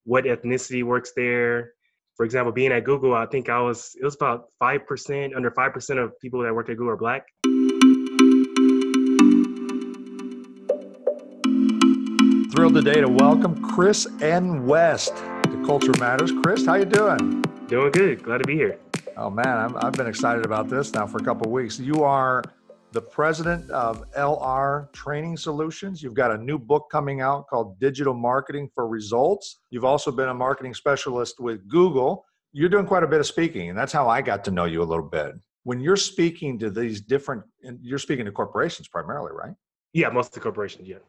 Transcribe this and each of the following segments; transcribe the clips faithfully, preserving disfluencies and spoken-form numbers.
what ethnicity works there. For example, being at Google, I think I was, it was about five percent, under five percent of people that work at Google are Black. Thrilled today to welcome Chris N. West to Culture Matters. Chris, how you doing? Doing good. Glad to be here. Oh man, I'm, I've been excited about this now for a couple of weeks. You are the president of L R Training Solutions. You've got a new book coming out called Digital Marketing for Results. You've also been a marketing specialist with Google. You're doing quite a bit of speaking, and that's how I got to know you a little bit. When you're speaking to these different, and you're speaking to corporations primarily, right? Yeah, most of the corporations, yeah.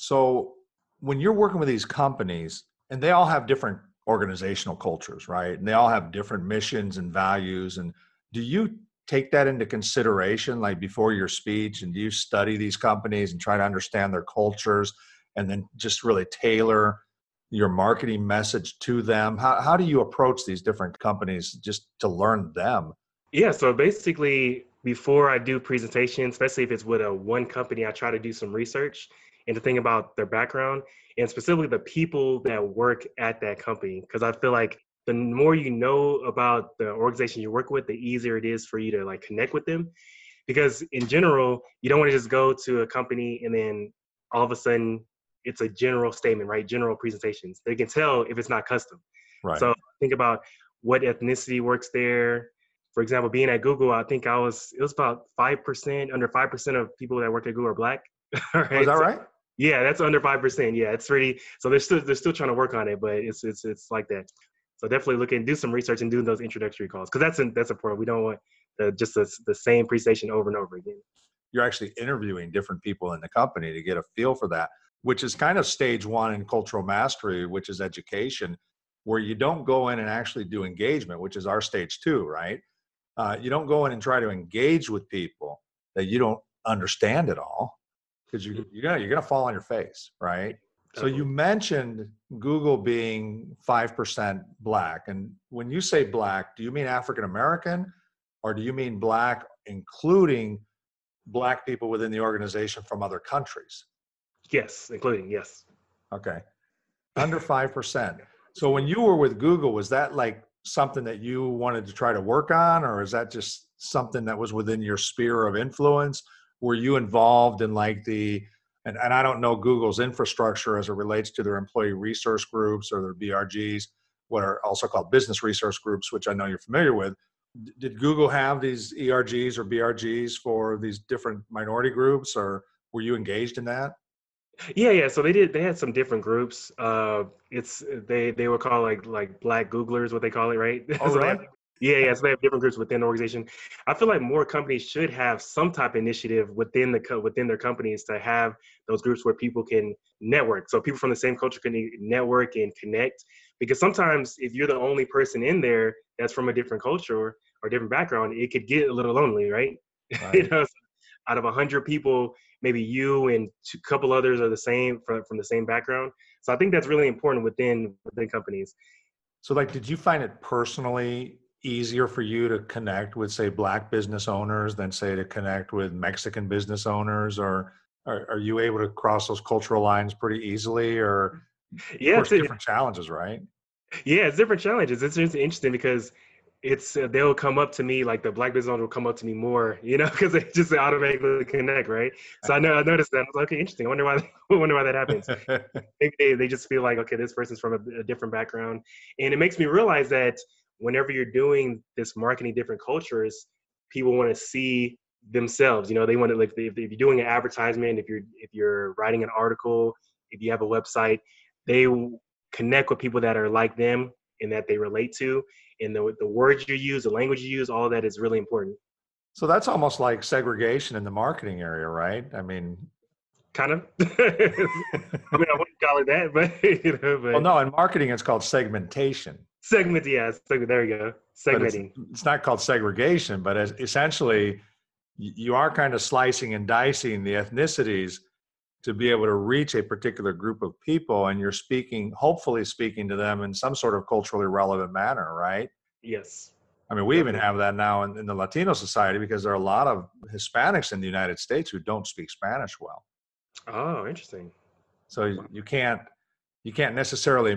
So when you're working with these companies, and they all have different organizational cultures, right? And they all have different missions and values. And do you take that into consideration, like before your speech? And do you study these companies and try to understand their cultures and then just really tailor your marketing message to them? How, how do you approach these different companies just to learn them? Yeah, so basically, before I do presentations, especially if it's with a one company, I try to do some research and to think about their background and specifically the people that work at that company. Because I feel like the more you know about the organization you work with, the easier it is for you to like connect with them. Because in general, you don't want to just go to a company and then all of a sudden it's a general statement, right? General presentations. They can tell if it's not custom. Right. So think about what ethnicity works there. For example, being at Google, I think I was, it was about five percent, under five percent of people that work at Google are Black. Right? Oh, is that so, right? Yeah, that's under five percent. Yeah, it's pretty, so they're still, they're still trying to work on it, but it's, it's, it's like that. So definitely look and do some research and do those introductory calls. Cause that's, that's important. We don't want the, just the, the same presentation over and over again. You're actually interviewing different people in the company to get a feel for that, which is kind of stage one in cultural mastery, which is education, where you don't go in and actually do engagement, which is our stage two, right? Uh, you don't go in and try to engage with people that you don't understand at all, because you, you're gonna you're gonna fall on your face, right? So you mentioned Google being five percent Black, and when you say Black, do you mean African American, or do you mean Black including Black people within the organization from other countries? Yes, including, yes. Okay, under five percent. So when you were with Google, was that like something that you wanted to try to work on, or is that just something that was within your sphere of influence? Were you involved in like the, and, and I don't know Google's infrastructure as it relates to their employee resource groups or their B R Gs, what are also called business resource groups, which I know you're familiar with. D- did Google have these E R Gs or B R Gs for these different minority groups, or were you engaged in that? Yeah, yeah. So they did. They had some different groups. Uh, it's they they were called like like Black Googlers, what they call it, right? Oh, so they really? have, yeah, yeah. So they have different groups within the organization. I feel like more companies should have some type of initiative within the co- within their companies to have those groups where people can network. So people from the same culture can network and connect. Because sometimes if you're the only person in there that's from a different culture or different background, it could get a little lonely, right? Right. you know, so out of a hundred people, maybe you and a couple others are the same from, from the same background. So I think that's really important within within companies. So like, did you find it personally easier for you to connect with, say, Black business owners than, say, to connect with Mexican business owners? Or are, are you able to cross those cultural lines pretty easily? Or, of Yeah, course, it's a, different challenges, right? yeah, it's different challenges. It's just interesting because it's uh, they'll come up to me, like the Black business owner will come up to me more, you know, because they just automatically connect, right? So I know I noticed that. I was like, okay, interesting. I wonder why. I wonder why that happens. Maybe they, they just feel like, okay, this person's from a, a different background, and it makes me realize that whenever you're doing this marketing different cultures, people want to see themselves. You know, they want to, like, if, if you're doing an advertisement, if you're if you're writing an article, if you have a website, they connect with people that are like them and that they relate to, and the the words you use, the language you use, all of that is really important. So that's almost like segregation in the marketing area, right? I mean, Kind of. I mean, I wouldn't call it that, but you know, well, but no, in marketing, it's called segmentation. segment, yeah, segment, there you go, But it's segmenting. it's not called segregation, but as, essentially, y- you are kind of slicing and dicing the ethnicities to be able to reach a particular group of people, and you're speaking, hopefully speaking to them in some sort of culturally relevant manner, right? Yes, I mean, we even definitely. have that now in, in the Latino society, because there are a lot of Hispanics in the United States who don't speak Spanish well. Oh, interesting. So Wow. you can't you can't necessarily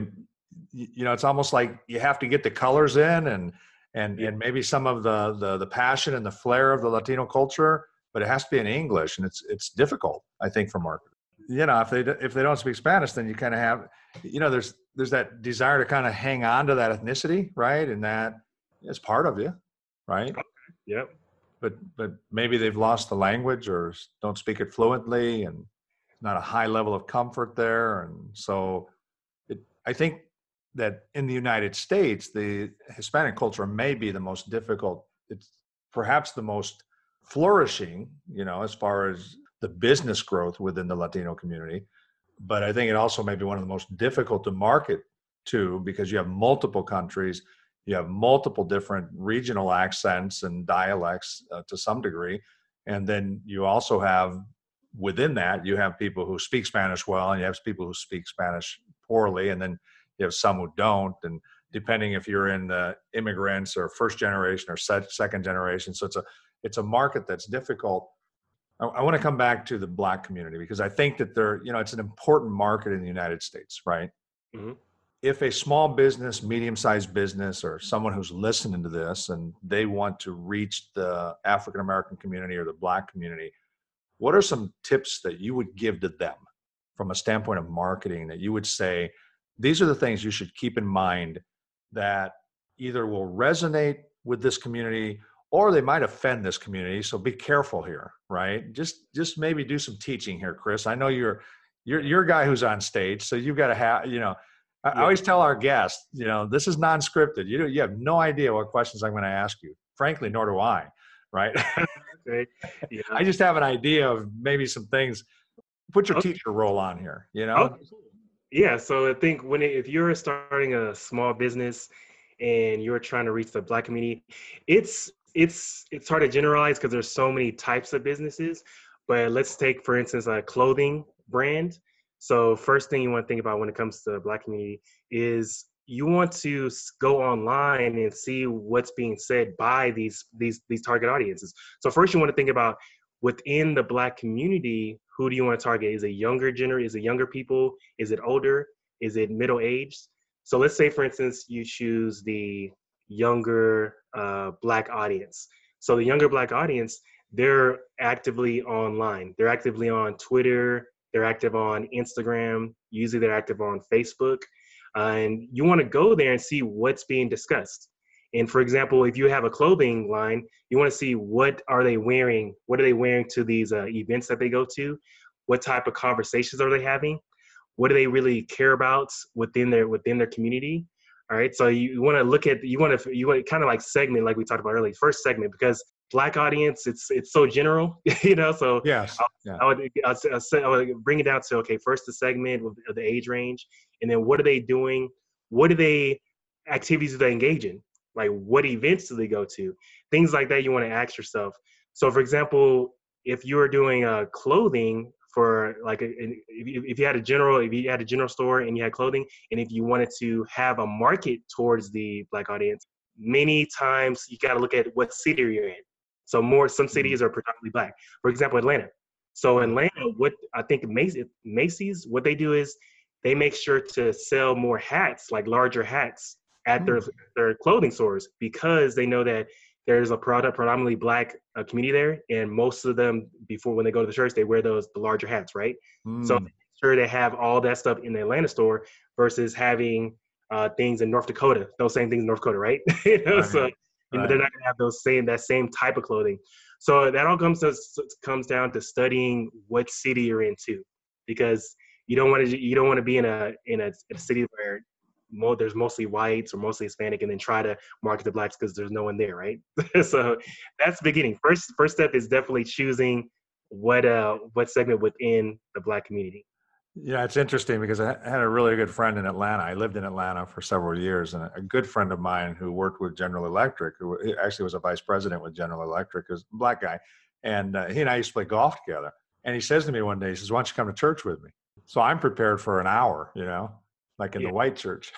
you, you know, it's almost like you have to get the colors in and, and, Yeah. and maybe some of the, the, the passion and the flair of the Latino culture, but it has to be in English, and it's, it's difficult, I think, for marketers. You know, if they, if they don't speak Spanish, then you kind of have, you know, there's, there's that desire to kind of hang on to that ethnicity, right? And that is part of you, right? Yep. But, but maybe they've lost the language or don't speak it fluently, and not a high level of comfort there. And so it, I think that in the United States, the Hispanic culture may be the most difficult. It's perhaps the most flourishing, you know, as far as the business growth within the Latino community. But I think it also may be one of the most difficult to market to, because you have multiple countries, you have multiple different regional accents and dialects uh, to some degree. And then you also have, within that, you have people who speak Spanish well, and you have people who speak Spanish poorly, and then you have some who don't. And depending if you're in the immigrants or first generation or second generation, so it's a it's a market that's difficult. I, I want to come back to the Black community, because I think that they're, you know, it's an important market in the United States, right? Mm-hmm. If a small business, medium-sized business, or someone who's listening to this and they want to reach the African American community or the Black community, what are some tips that you would give to them from a standpoint of marketing, that you would say, these are the things you should keep in mind that either will resonate with this community or they might offend this community? So be careful here, right? Just, just maybe do some teaching here, Chris. I know you're, you're, you're a guy who's on stage, so you've got to have, you know, I yeah. always tell our guests, you know, this is non-scripted. You you have no idea what questions I'm going to ask you. Frankly, nor do I, right? Okay. Yeah. I just have an idea of maybe some things. Put your Okay. teacher role on here, you know? Okay. Yeah. So I think when it, if you're starting a small business and you're trying to reach the Black community, it's it's it's hard to generalize because there's so many types of businesses. But let's take, for instance, a clothing brand. So first thing you want to think about when it comes to the Black community is you want to go online and see what's being said by these these these target audiences. So first you want to think about, within the Black community, who do you want to target? Is it younger gener? Is it younger people? Is it older? Is it middle aged? So let's say, for instance, you choose the younger uh, Black audience. So the younger Black audience, they're actively online. They're actively on Twitter. They're active on Instagram. Usually they're active on Facebook. Uh, and you want to go there and see what's being discussed. And for example, if you have a clothing line, you want to see what are they wearing? What are they wearing to these uh, events that they go to? What type of conversations are they having? What do they really care about within their within their community? All right. So you, you want to look at, you want to, you want to kind of like segment, like we talked about earlier, first segment, because Black audience, it's it's so general, you know. So yes, I'll, yeah. I would I'll, I'll, I would bring it down to, okay, first the segment of the age range, and then what are they doing? What do they activities do they engage in? Like, what events do they go to? Things like that you want to ask yourself. So, for example, if you were doing uh, clothing for like, a, if, you, if you had a general, if you had a general store and you had clothing, and if you wanted to have a market towards the Black audience, many times you got to look at what city you're in. So more, some cities are predominantly Black. For example, Atlanta. So Atlanta, what I think Macy's, Macy's, what they do is they make sure to sell more hats, like larger hats, at their their clothing stores, because they know that there's a product predominantly Black uh, community there, and most of them, before when they go to the church, they wear those the larger hats, right? Mm. So make sure they have all that stuff in the Atlanta store versus having uh, things in North Dakota, those same things in North Dakota, right? you know, right. So you know, right. They're not gonna have those same that same type of clothing. So that all comes to comes down to studying what city you're in too, because you don't want to you don't want to be in a in a, a city where Mo, there's mostly whites or mostly Hispanic, and then try to market the Blacks because there's no one there, right? So that's the beginning. First, first step is definitely choosing what uh what segment within the Black community. Yeah, it's interesting because I had a really good friend in Atlanta. I lived in Atlanta for several years, and a good friend of mine who worked with General Electric, who actually was a vice president with General Electric, is a Black guy, and uh, he and I used to play golf together. And he says to me one day, he says, "Why don't you come to church with me?" So I'm prepared for an hour, you know, like in yeah. the white church.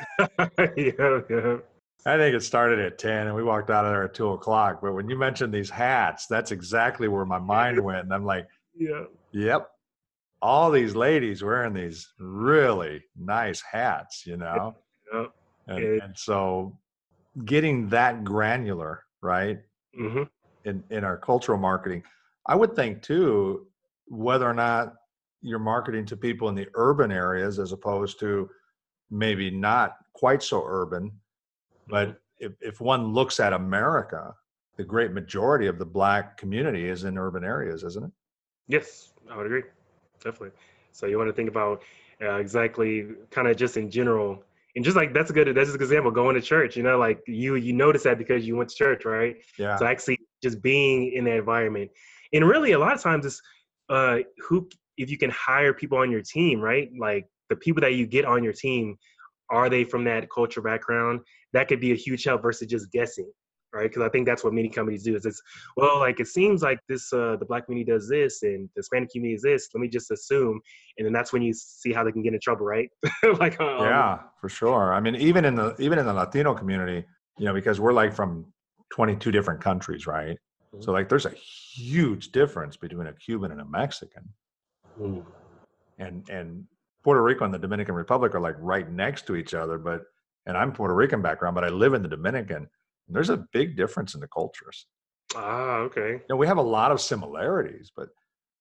yeah, yeah. I think it started at ten and we walked out of there at two o'clock. But when you mentioned these hats, that's exactly where my mind went. And I'm like, yeah, yep, all these ladies wearing these really nice hats, you know? Yeah. And, It, and so getting that granular, right, hmm in, in our cultural marketing, I would think too, whether or not you're marketing to people in the urban areas as opposed to maybe not quite so urban, hmm but if, if one looks at America, the great majority of the Black community is in urban areas, isn't it? Yes, I would agree. Definitely. So you want to think about uh, exactly kind of just in general. And just like that's a good that's a good example, going to church, you know, like you you notice that because you went to church, right? So Yeah. actually just being in that environment. And really a lot of times it's uh who if you can hire people on your team, right? Like the people that you get on your team, are they from that culture background? That could be a huge help versus just guessing, right? Because I think that's what many companies do. Is it's well, like it seems like this, uh, the Black community does this, and the Hispanic community is this. Let me just assume, and then that's when you see how they can get in trouble, right? like, um, Yeah, for sure. I mean, even in the even in the Latino community, you know, because we're like from twenty-two different countries, right? So like there's a huge difference between a Cuban and a Mexican. mm, And and Puerto Rico and the Dominican Republic are like right next to each other, but and I'm Puerto Rican background, but I live in the Dominican. And there's a big difference in the cultures. ah, okay, You know, we have a lot of similarities, but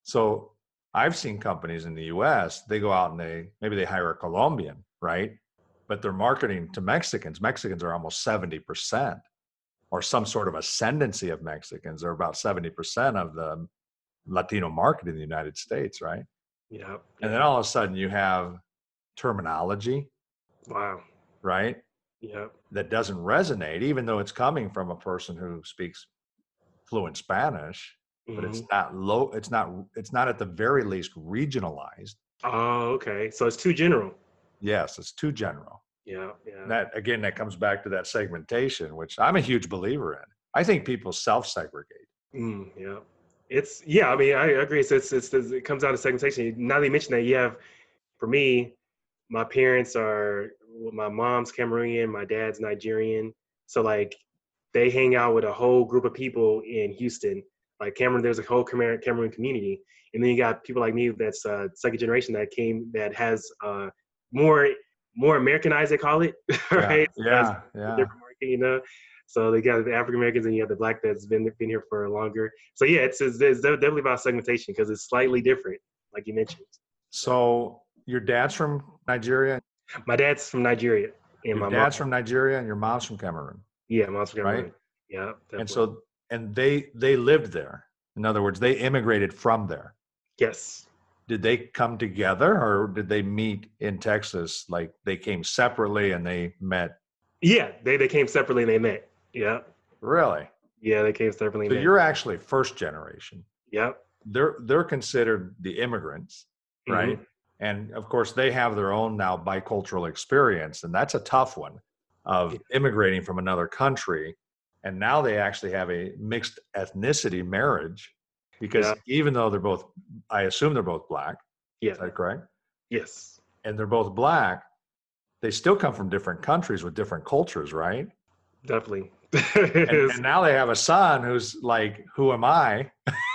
so I've seen companies in the U S, they go out and they maybe they hire a Colombian, right? But they're marketing to Mexicans. Mexicans are almost seventy percent or some sort of ascendancy of Mexicans. They're about seventy percent of the Latino market in the United States, right? yeah, And then yeah, all of a sudden you have terminology, wow, right? yeah, That doesn't resonate, even though it's coming from a person who speaks fluent Spanish, but it's hmm not low, it's not, it's not at the very least regionalized. oh, okay. So it's too general. Yes, it's too general. Yeah, yeah, That again, that comes back to that segmentation, which I'm a huge believer in. I think people self-segregate. mm, yeah. It's yeah. I mean, I agree. So it's, it's it comes down to segmentation. Now that you mention that, you have for me, my parents are well, my mom's Cameroonian, my dad's Nigerian. So like they hang out with a whole group of people in Houston. Like Cameroon, there's a whole Cameroon, Cameroon community, and then you got people like me that's uh, second generation that came that has uh, more more Americanized, they call it, Yeah, right? So that's yeah, a yeah. different market, you know. So they got the African Americans and you have the black that's been been here for longer. So yeah, it's, it's, it's definitely about segmentation because it's slightly different, like you mentioned. Yeah. So your dad's from Nigeria, My dad's from Nigeria, and your my mom, dad's from Nigeria, and your mom's from Cameroon, yeah, mom's from right? Cameroon. Yeah, And definitely. so, and they they lived there. In other words, they immigrated from there. Yes. Did they come together, or did they meet in Texas? Like they came separately and they met. Yeah, they they came separately and they met. Yeah, Really? yeah, they came separately So and met. you're actually first generation. Yep. They're they're considered the immigrants, right? hmm And of course, they have their own now bicultural experience, and that's a tough one of immigrating from another country. And now they actually have a mixed ethnicity marriage because Yeah. even though they're both, I assume they're both black, Yeah. is that correct? Yes. And they're both black, they still come from different countries with different cultures, right? Definitely. And and now they have a son who's like, who am I?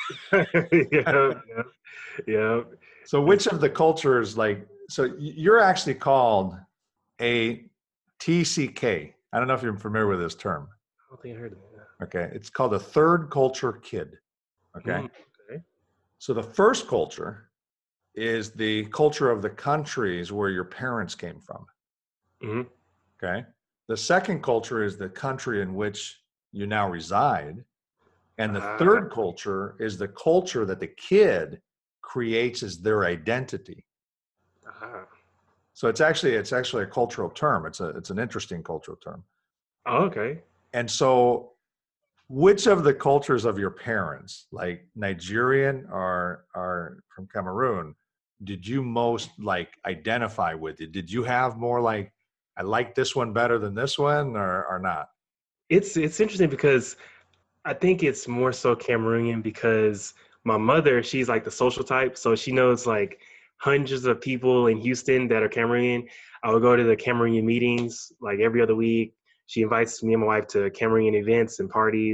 yeah. Yeah. Yeah. So which of the cultures, like, so y- you're actually called a T C K. I don't know if you're familiar with this term. I don't think I heard of that. Okay. It's called a third culture kid. Okay. Mm, okay. So the first culture is the culture of the countries where your parents came from. hmm Okay. The second culture is the country in which you now reside. And the Ah, third culture is the culture that the kid creates as their identity. ah. So it's actually it's actually a cultural term. It's a it's an interesting cultural term. Oh, okay. And so which of the cultures of your parents, like Nigerian or or from Cameroon, did you most like identify with? It? Did you have more like I like this one better than this one or or not? It's it's interesting because I think it's more so Cameroonian because my mother, she's like the social type. So she knows like hundreds of people in Houston that are Cameroonian. I would go to the Cameroonian meetings like every other week. She invites me and my wife to Cameroonian events and parties.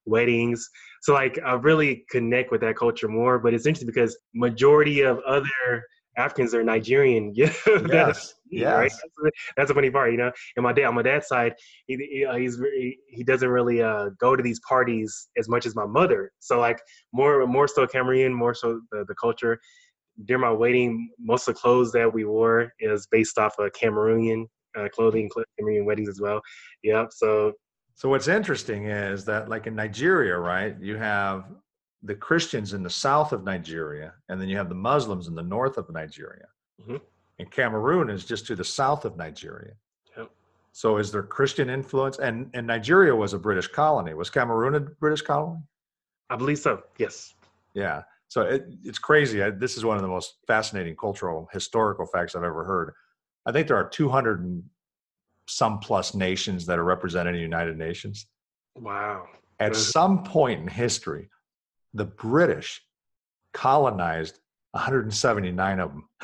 weddings. So like I really connect with that culture more. But it's interesting because majority of other Africans are Nigerian. Yeah, that, Yes. right. Yes. That's, the- that's a funny part, you know. And my dad, on my dad's side, he he, uh, he's very, he doesn't really uh, go to these parties as much as my mother. So like more more so Cameroon, more so the, the culture. During my wedding, most of the clothes that we wore is based off of Cameroonian uh, clothing, Cameroonian weddings as well. Yep. So So what's interesting is that, like in Nigeria, right, you have the Christians in the south of Nigeria, and then you have the Muslims in the north of Nigeria. mhm, And Cameroon is just to the south of Nigeria. yep. So is there Christian influence? And, and Nigeria was a British colony. Was Cameroon a British colony? I believe so. Yes. Yeah. So it, it's crazy. I, this is one of the most fascinating cultural, historical facts I've ever heard. I think there are two hundred and some plus nations that are represented in the United Nations. Wow. At Uh, some point in history, the British colonized one hundred seventy-nine of them.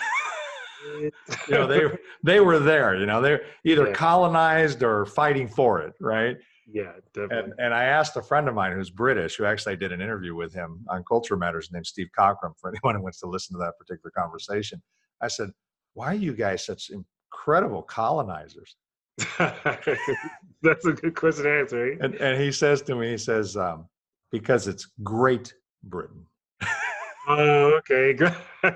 You know, they they were there. You know, they're either Yeah. colonized or fighting for it, right? Yeah, definitely. And and I asked a friend of mine who's British, who actually I did an interview with him on Culture Matters, named Steve Cockram. For anyone who wants to listen to that particular conversation, I said, "Why are you guys such incredible colonizers?" That's a good question to answer. Right? And and he says to me, he says, um, "Because it's Great Britain." Oh, okay. Good.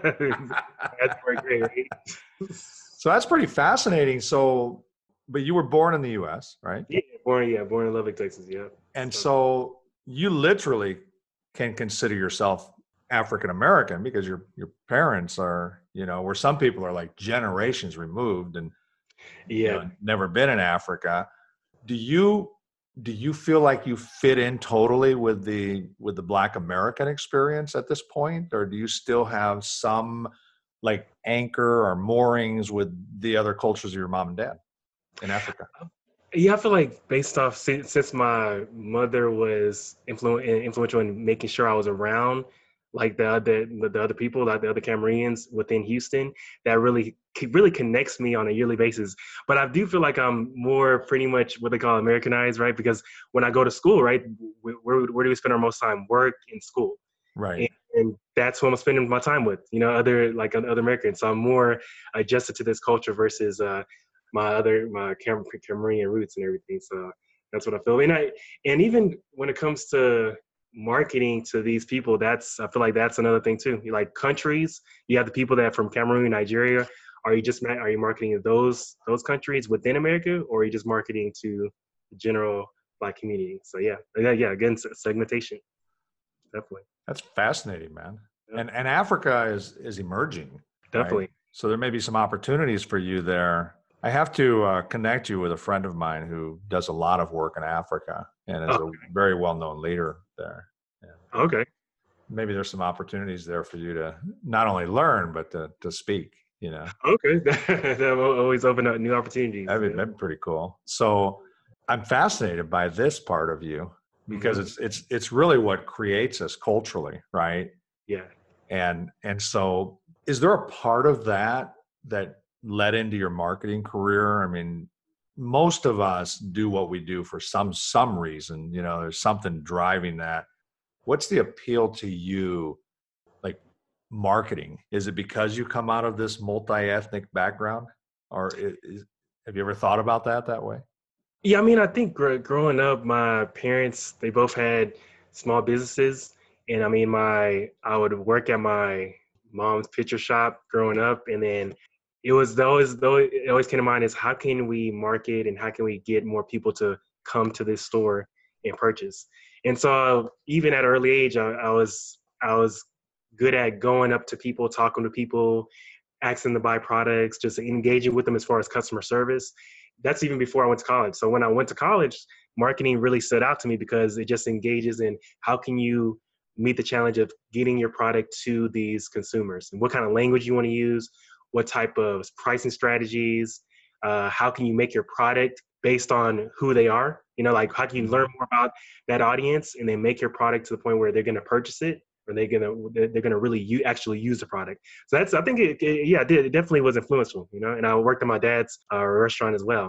That's pretty great, right? So that's pretty fascinating. So, but you were born in the U S, right? Yeah, born yeah, born in Lubbock, Texas. Yeah. And So, so you literally can consider yourself African American because your your parents are, you know, where some people are like generations removed and you yeah. know never been in Africa. Do you do you feel like you fit in totally with the with the Black American experience at this point, or do you still have some like anchor or moorings with the other cultures of your mom and dad in Africa? Yeah, I feel like based off since, since my mother was influ- influential in making sure I was around like the other the, the other people, like the other Cameroonians within Houston, that really really connects me on a yearly basis. But I do feel like I'm more pretty much what they call Americanized, right? Because when I go to school, right, where, where do we spend our most time? Work and school. Right. And, and that's what I'm spending my time with, you know, other like other Americans. So I'm more adjusted to this culture versus uh, my other my Cam- Cameroonian roots and everything. So that's what I feel. And I and even when it comes to marketing to these people, that's I feel like that's another thing too. You like countries, you have the people that are from Cameroon, Nigeria. Are you just are you marketing to those those countries within America, or are you just marketing to the general Black community? So yeah, yeah, yeah. Again, segmentation, definitely. That's fascinating, man. Yeah, And and Africa is is emerging, right? definitely. So there may be some opportunities for you there. I have to uh, connect you with a friend of mine who does a lot of work in Africa and is Oh, a very well-known leader there. And uh, okay. maybe there's some opportunities there for you to not only learn but to to speak. You know, Okay. That will always open up new opportunities. that'd be, Yeah. that'd be pretty cool. So I'm fascinated by this part of you because Mhm. it's it's it's really what creates us culturally, right? Yeah. And and so is there a part of that that led into your marketing career? I mean, most of us do what we do for some some reason, you know, there's something driving that. What's the appeal to you, like marketing? Is it because you come out of this multi-ethnic background, or i- is, have you ever thought about that that way? Yeah, I mean, I think gr- growing up, my parents, they both had small businesses. And I mean, my, I would work at my mom's picture shop growing up. And then it was always, though, it always came to mind is how can we market and how can we get more people to come to this store and purchase? And so even at an early age, I, I was, I was good at going up to people, talking to people, asking to buy products, just engaging with them as far as customer service. That's even before I went to college. So when I went to college, marketing really stood out to me because it just engages in how can you meet the challenge of getting your product to these consumers and what kind of language you want to use, what type of pricing strategies, uh, how can you make your product based on who they are? You know, like how can you learn more about that audience and then make your product to the point where they're going to purchase it or they're going to they're, they're going to really u- actually use the product. So that's I think it, it yeah it, did, it definitely was influential, you know. And I worked at my dad's uh, restaurant as well.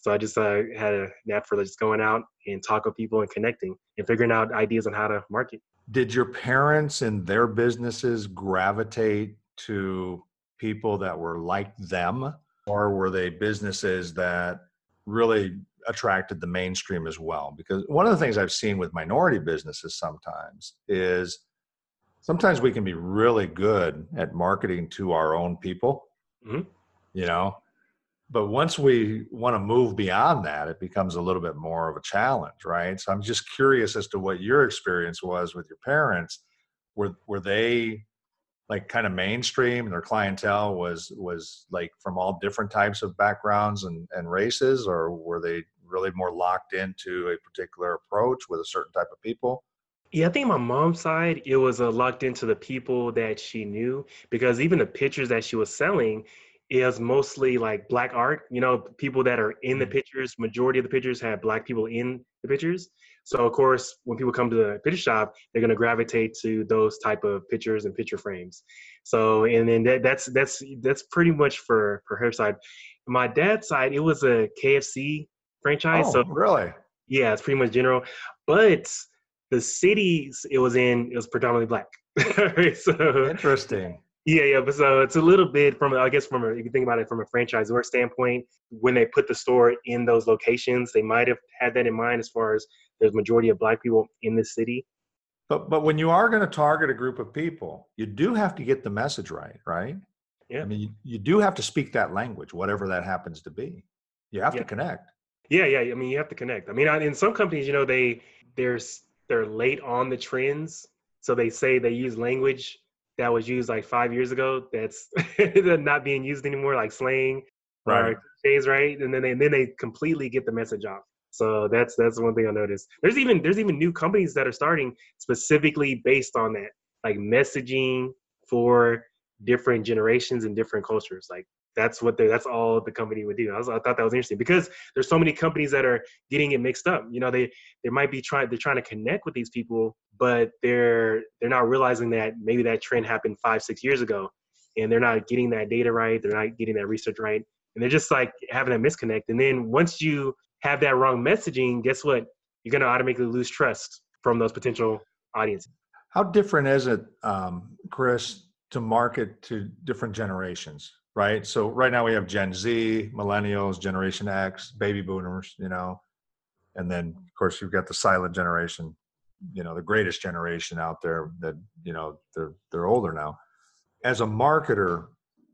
So I just uh, had a knack for just going out and talk with people and connecting and figuring out ideas on how to market. Did your parents and their businesses gravitate to people that were like them, or were they businesses that really attracted the mainstream as well? Because one of the things I've seen with minority businesses sometimes is sometimes we can be really good at marketing to our own people, Mm-hmm. you know, but once we want to move beyond that, it becomes a little bit more of a challenge, right? So I'm just curious as to what your experience was with your parents. Were were they like kind of mainstream, and their clientele was was like from all different types of backgrounds and, and races, or were they really more locked into a particular approach with a certain type of people? Yeah, I think my mom's side, it was uh, locked into the people that she knew because even the pictures that she was selling is mostly like black art. You know, people that are in the Mm. pictures, majority of the pictures have black people in the pictures. So of course, when people come to the picture shop, they're going to gravitate to those type of pictures and picture frames. So and then that, that's that's that's pretty much for for her side. My dad's side, it was a K F C franchise. Oh, So really? yeah, it's pretty much general. But the cities it was in, it was predominantly black. Right? So Interesting. yeah, yeah. But so it's a little bit from, I guess, from a, if you think about it from a franchisor standpoint, when they put the store in those locations, they might have had that in mind as far as there's majority of black people in the city. But but when you are going to target a group of people, you do have to get the message right, right? I Yeah, mean, you, you do have to speak that language, whatever that happens to be. You have to yeah, connect. yeah, yeah. I mean, you have to connect. I mean, I- in some companies, you know, they there's they're late on the trends, so they say they use language that was used like five years ago that's not being used anymore, like slang Right. or cliches, right? And then they and then they completely get the message off. So that's that's one thing I noticed. There's even there's even new companies that are starting specifically based on that, like messaging for different generations and different cultures. Like that's what they that's all the company would do. I, was, I thought that was interesting because there's so many companies that are getting it mixed up. You know, they they might be trying they're trying to connect with these people, but they're they're not realizing that maybe that trend happened five six years ago, and they're not getting that data right. They're not getting that research right, and they're just like having that misconnect. And then once you have that wrong messaging, guess what? You're gonna automatically lose trust from those potential audiences. How different is it, um, Chris, to market to different generations, right? So right now we have Gen Z, millennials, Generation X, baby boomers, you know, and then of course you've got the silent generation, you know, the greatest generation out there that, you know, they're, they're older now. As a marketer,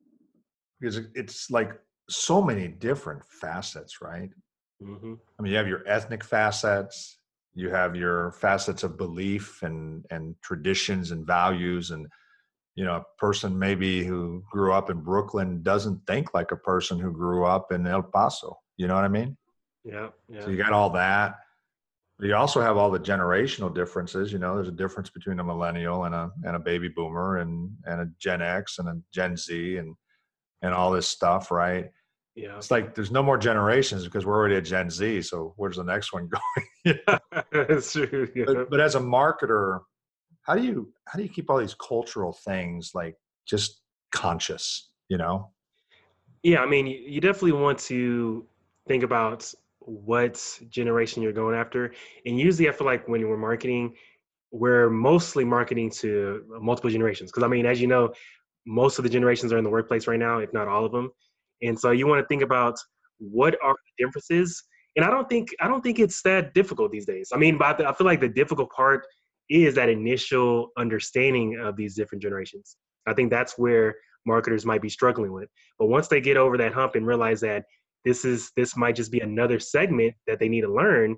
because it's like so many different facets, right? Mm-hmm. I mean, you have your ethnic facets, you have your facets of belief and and traditions and values, and you know, a person maybe who grew up in Brooklyn doesn't think like a person who grew up in El Paso. You know what I mean? Yeah, So yeah, you got all that. But you also have all the generational differences. You know, there's a difference between a millennial and a and a baby boomer and and a Gen X and a Gen Z and and all this stuff, right? yeah. It's like there's no more generations because we're already at Gen Z. So where's the next one going? That's true. Yeah. but but as a marketer, how do you how do you keep all these cultural things like just conscious? You know? Yeah, I mean, you you definitely want to think about what generation you're going after. And usually I feel like when we're marketing, we're mostly marketing to multiple generations. Because I mean, as you know, most of the generations are in the workplace right now, if not all of them. And so you want to think about what are the differences. And I don't think I don't think it's that difficult these days. I mean, but I feel like the difficult part is that initial understanding of these different generations. I think that's where marketers might be struggling with. But once they get over that hump and realize that this is this might just be another segment that they need to learn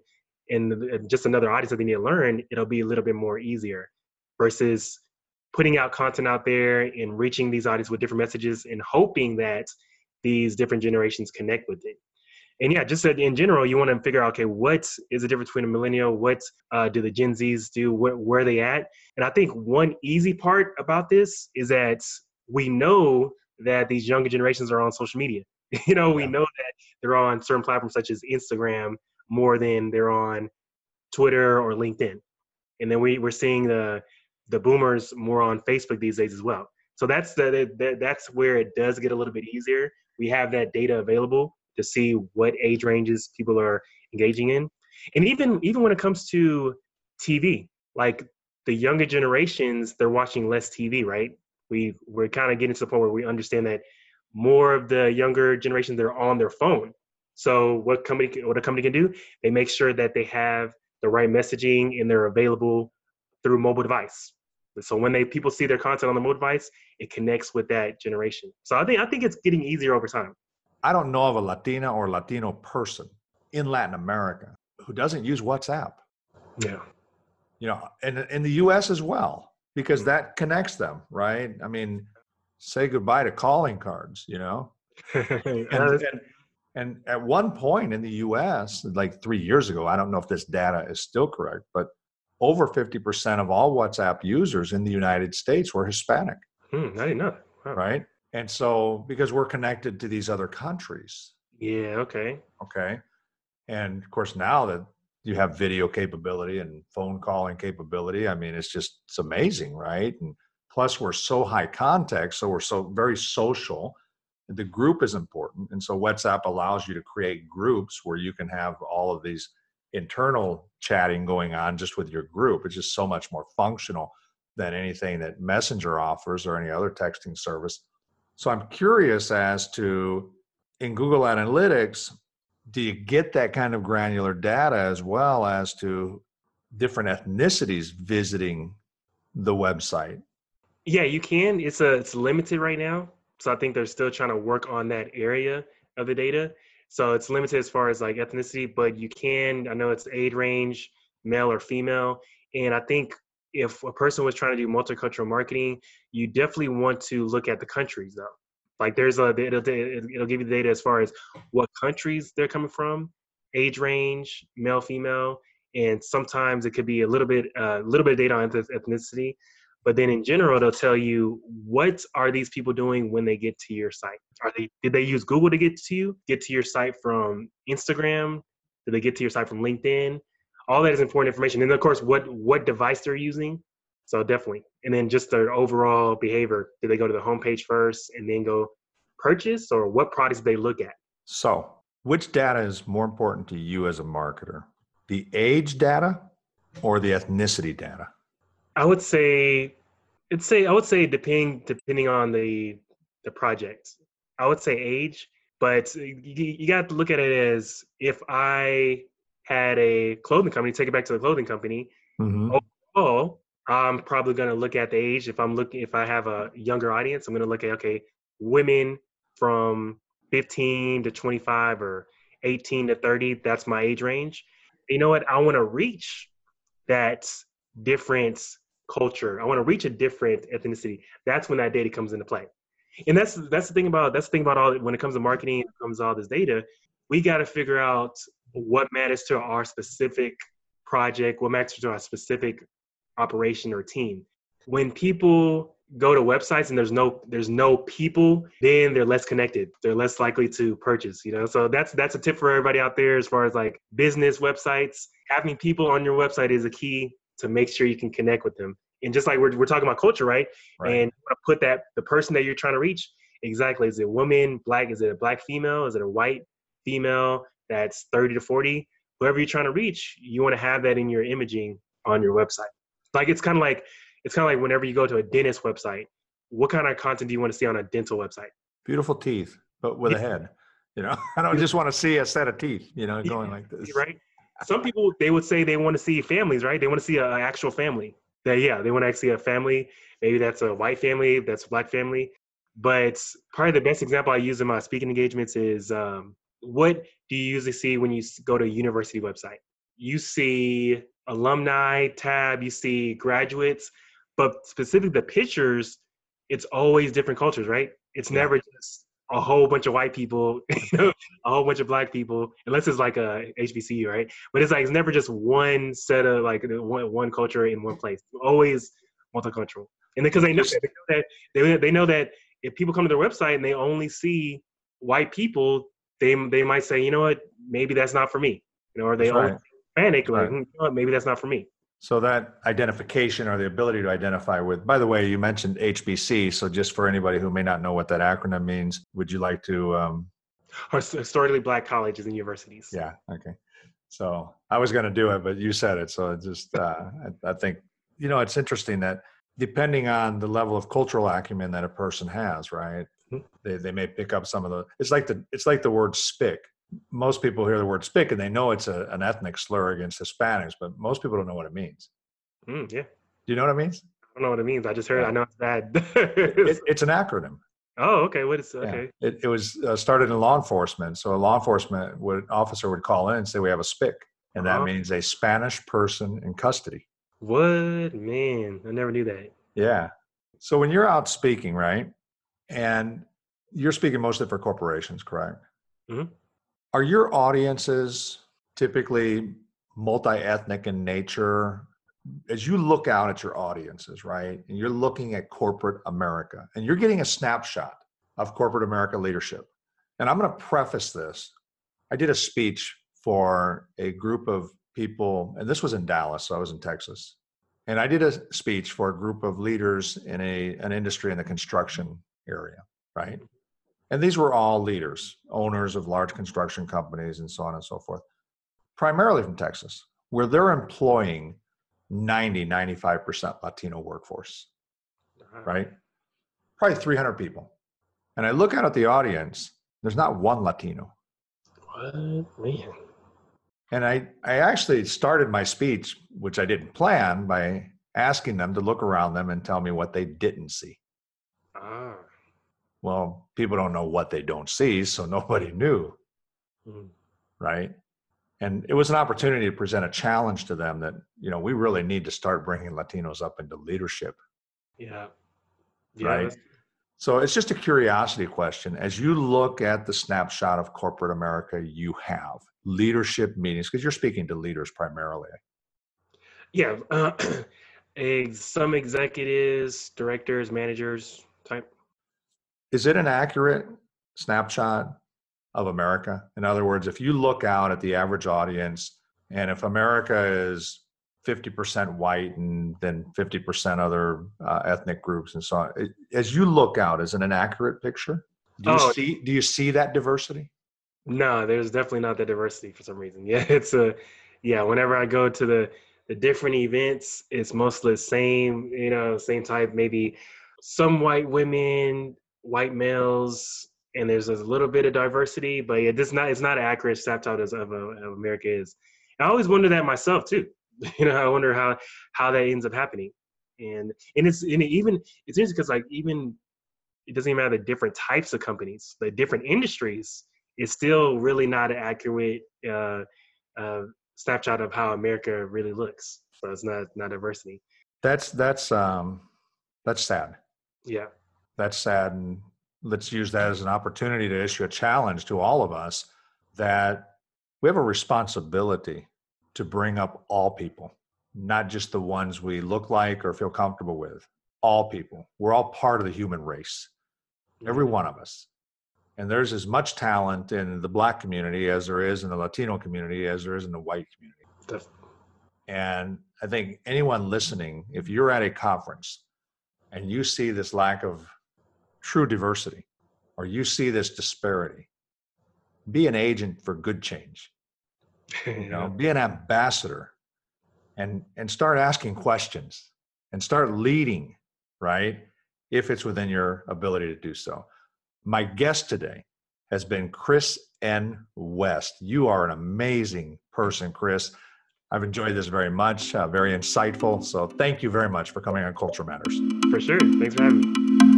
and just another audience that they need to learn, it'll be a little bit more easier versus putting out content out there and reaching these audiences with different messages and hoping that these different generations connect with it. And yeah, just in general, you want to figure out, okay, what is the difference between a millennial? What uh, do the Gen Zs do? Where, where are they at? And I think one easy part about this is that we know that these younger generations are on social media. You know, we Yeah. know that they're on certain platforms such as Instagram more than they're on Twitter or LinkedIn. And then we, we're seeing the the boomers more on Facebook these days as well. So that's the, the that's where it does get a little bit easier. We have that data available, to see what age ranges people are engaging in. And even even when it comes to T V, like the younger generations, they're watching less T V, right? We we're kind of getting to the point where we understand that more of the younger generation, they're on their phone. So what company what a company can do, they make sure that they have the right messaging and they're available through mobile device. So when they people see their content on the mobile device, it connects with that generation. So I think I think it's getting easier over time. I don't know of a Latina or Latino person in Latin America who doesn't use WhatsApp. Yeah. You know, and in the U S as well, because that connects them, right? I mean, say goodbye to calling cards, you know? And, and, and at one point in the U S, like three years ago, I don't know if this data is still correct, but over fifty percent of all WhatsApp users in the United States were Hispanic. Hmm, I didn't know. Wow. Right? And so, because we're connected to these other countries. Yeah, okay. Okay. And of course, now that you have video capability and phone calling capability, I mean, it's just, it's amazing, right? And plus, we're so high context, so we're so very social. The group is important. And so WhatsApp allows you to create groups where you can have all of these internal chatting going on just with your group. It's just so much more functional than anything that Messenger offers or any other texting service. So I'm curious as to, in Google Analytics, do you get that kind of granular data as well as to different ethnicities visiting the website? Yeah, you can. It's a it's limited right now. So I think they're still trying to work on that area of the data. So it's limited as far as like ethnicity, but you can, I know it's age range, male or female. And I think if a person was trying to do multicultural marketing, you definitely want to look at the countries though. Like there's a, it'll, it'll give you the data as far as what countries they're coming from, age range, male, female. And sometimes it could be a little bit, a uh, little bit of data on ethnicity. But then in general, they'll tell you, what are these people doing when they get to your site? Are they, did they use Google to get to you? Get to your site from Instagram? Did they get to your site from LinkedIn? All that is important information. And of course, what, what device they're using. So definitely. And then just their overall behavior. Did they go to the homepage first and then go purchase, or what products did they look at? So which data is more important to you as a marketer? The age data or the ethnicity data? I would say, it's say I would say depending depending on the the project. I would say age, but you, you got to look at it as, if I had a clothing company, take it back to the clothing company. Mm-hmm. Overall, I'm probably going to look at the age. If I'm looking, if I have a younger audience, I'm going to look at, okay, women from fifteen to twenty-five or eighteen to thirty. That's my age range. You know what? I want to reach that different culture. I want to reach a different ethnicity. That's when that data comes into play. And that's that's the thing about that's the thing about all when it comes to marketing, it comes to all this data. We got to figure out what matters to our specific project, what matters to our specific operation or team. When people go to websites and there's no there's no people, then they're less connected. They're less likely to purchase, you know. So that's that's a tip for everybody out there as far as like business websites. Having people on your website is a key to make sure you can connect with them. And just like we're we're talking about culture, right? Right. And put that the person that you're trying to reach, exactly. Is it a woman, black? Is it a black female? Is it a white female that's thirty to forty? Whoever you're trying to reach, you want to have that in your imaging on your website. Like it's kind of like it's kind of like whenever you go to a dentist website, what kind of content do you want to see on a dental website? Beautiful teeth, but with yeah. a head. You know, I don't just want to see a set of teeth, you know, going yeah. like this. Right. Some people, they would say they want to see families, right? They want to see an actual family. That yeah, they want to actually see a family. Maybe that's a white family, that's a black family. But probably the best example I use in my speaking engagements is um, what do you usually see when you go to a university website? You see alumni tab, you see graduates, but specifically the pictures, it's always different cultures, right? It's yeah. never just a whole bunch of white people, you know, a whole bunch of black people, unless it's like a H B C U, right? But it's like, it's never just one set of like one, one culture in one place. Always multicultural. And because they know that, they know that they, they know that if people come to their website and they only see white people, they they might say, you know what, maybe that's not for me. You know, or they that's only right. panic, like, right. you know what, maybe that's not for me. So that identification or the ability to identify with, by the way, you mentioned H B C. So just for anybody who may not know what that acronym means, would you like to? Um... Or his- historically black colleges and universities. Yeah. Okay. So I was going to do it, but you said it. So it just, uh, I, I think, you know, it's interesting that depending on the level of cultural acumen that a person has, right? Mhm. They, they may pick up some of the, it's like the, it's like the word spick. Most people hear the word spick and they know it's a, an ethnic slur against Hispanics, but most people don't know what it means. Mm, yeah. Do you know what it means? I don't know what it means. I just heard. Yeah. I know it's bad. It, it's an acronym. Oh, okay. What is Yeah. okay? It, it was uh, started in law enforcement. So a law enforcement would, officer would call in and say, we have a spick. And that Uh-huh. means a Spanish person in custody. What, man? I never knew that. Yeah. So when you're out speaking, right, and you're speaking mostly for corporations, correct? Mhm. Are your audiences typically multi-ethnic in nature? As you look out at your audiences, right, and you're looking at corporate America, and you're getting a snapshot of corporate America leadership. And I'm going to preface this. I did a speech for a group of people, and this was in Dallas, so I was in Texas. And I did a speech for a group of leaders in a, an industry in the construction area, right? And these were all leaders, owners of large construction companies and so on and so forth, primarily from Texas, where they're employing ninety, ninety-five percent Latino workforce, right? Probably three hundred people. And I look out at the audience, there's not one Latino. What, man? And I, I actually started my speech, which I didn't plan, by asking them to look around them and tell me what they didn't see. Ah. Well, people don't know what they don't see, so nobody knew, Mm. right? And it was an opportunity to present a challenge to them that, you know, we really need to start bringing Latinos up into leadership, Yeah. Yeah. right? that's- So it's just a curiosity question. As you look at the snapshot of corporate America you have, leadership meetings, because you're speaking to leaders primarily. Yeah. Uh, ex- some executives, directors, managers type. Is it an accurate snapshot of America? In other words, if you look out at the average audience, and if America is fifty percent white and then fifty percent other uh, ethnic groups and so on, it, as you look out, is it an accurate picture? Do you Oh. see, do you see that diversity? No, there's definitely not the diversity for some reason. Yeah, it's a, yeah. Whenever I go to the the different events, it's mostly the same, you know, same type. Maybe some white women, white males, and there's a little bit of diversity, but yeah, this not it's not an accurate snapshot as of, uh, of America is. I always wonder that myself too. You know, I wonder how how that ends up happening, and and it's and it even it's interesting because like even it doesn't even matter the different types of companies, the different industries. It's still really not an accurate uh, uh, snapshot of how America really looks. So it's not not diversity. That's, that's, um, that's sad. Yeah. That's sad. And let's use that as an opportunity to issue a challenge to all of us that we have a responsibility to bring up all people, not just the ones we look like or feel comfortable with. All people. We're all part of the human race, every one of us. And there's as much talent in the Black community as there is in the Latino community as there is in the white community. Definitely. And I think anyone listening, if you're at a conference and you see this lack of true diversity, or you see this disparity, be an agent for good change. You know, be an ambassador and, and start asking questions and start leading, right? If it's within your ability to do so. My guest today has been Chris N. West. You are an amazing person, Chris. I've enjoyed this very much, uh, very insightful. So thank you very much for coming on Culture Matters. For sure. Thanks for having me.